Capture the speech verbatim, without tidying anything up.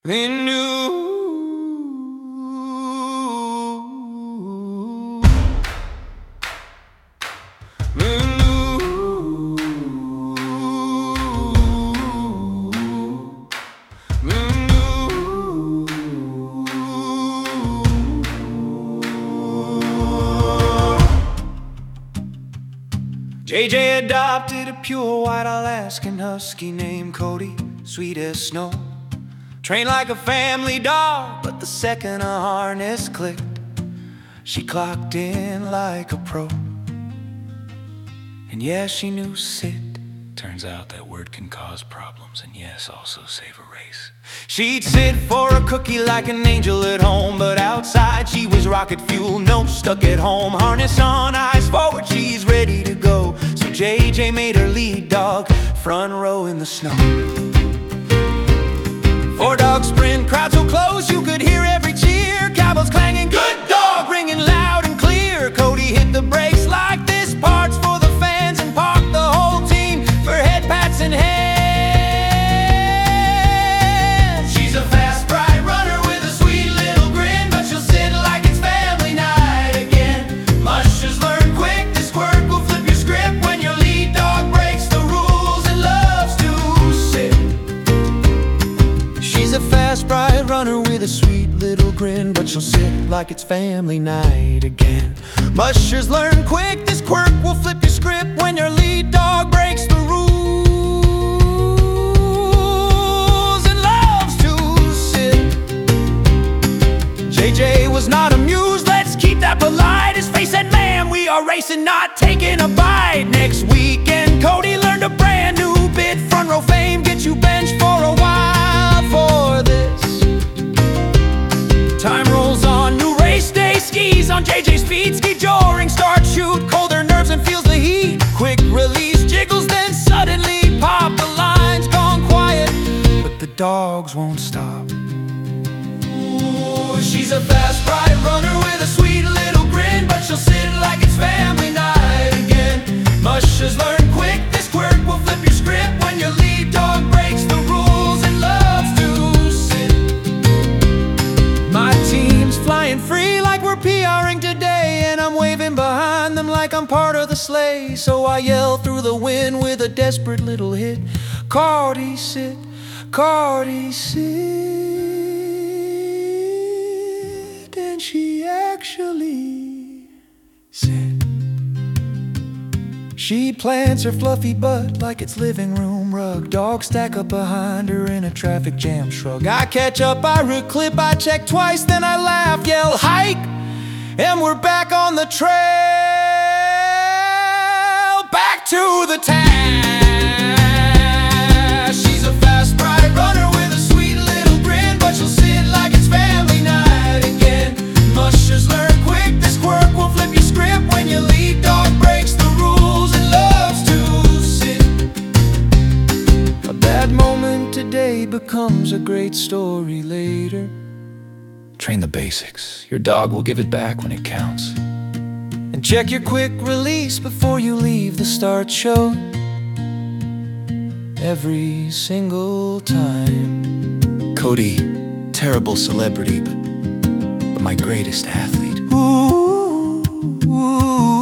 They knew. They knew. They knew. J J adopted a pure white Alaskan husky named Cody, sweet as snow. Trained like a family dog, but the second a harness clicked, she clocked in like a pro. And yes, she knew sit. Turns out that word can cause problems, and yes, also save a race. She'd sit for a cookie like an angel at home, but outside she was rocket fuel, no stuck at home. Harness on, eyes forward, she's ready to go. So J J made her lead dog, front row in the snow. Four dog sprint, crowd so close you could hear every cheer. Cowbells clanging, good dog, ringing loud and clear. Cody hit the brakes like this part's for the fans, and parked the whole team for head pats and hands. She's a fast, bright runner with a sweet little grin, but she'll sit like it's family night again. Mushers learn quick, this quirk will flip your script when your lead dog breaks the rules and loves to sit. She's a fast, bright runner with a sweet little grin, but she'll sit like it's family night again. Mushers learn quick, this quirk will flip your script when your lead dog breaks the rules and loves to sit. J J was not amused, let's keep that polite. His face said, man, we are racing, not taking a bite. Next weekend, Cody learned a brand new bit. Front row fame, get you benched for a while for this. Time rolls on, new race day, skis on J J's feet. Ski joring, start shoot, colder nerves and feels the heat. Quick release, jiggles, then suddenly pop. The line's gone quiet, but the dogs won't stop. Ooh, she's a fast, bright runner with a sweet little grin, but she'll sit like it's family night again. Mushers learn quick, this quirk will flip your script when your lead dog breaks the rules and loves to sit. My team's flying free like we're PRing today, and I'm waving behind them like I'm part of the sleigh. So I yell through the wind with a desperate little hit, Cardi sit, Cardi sit. And she actually sit. She plants her fluffy butt like it's living room rug. Dogs stack up behind her in a traffic jam, shrug. I catch up, I reclip, I check twice, then I laugh, yell hike, and we're back on the trail, back to the task. She's a fast, bright runner with a sweet little grin, but she'll sit like it's family night again. Mushers learn quick, this quirk will flip your script when your lead dog breaks the rules and loves to sit. A bad moment today becomes a great story later. Train the basics, your dog will give it back when it counts. And check your quick release before you leave the start show, every single time. Cody, terrible celebrity, but, but my greatest athlete. Ooh, ooh.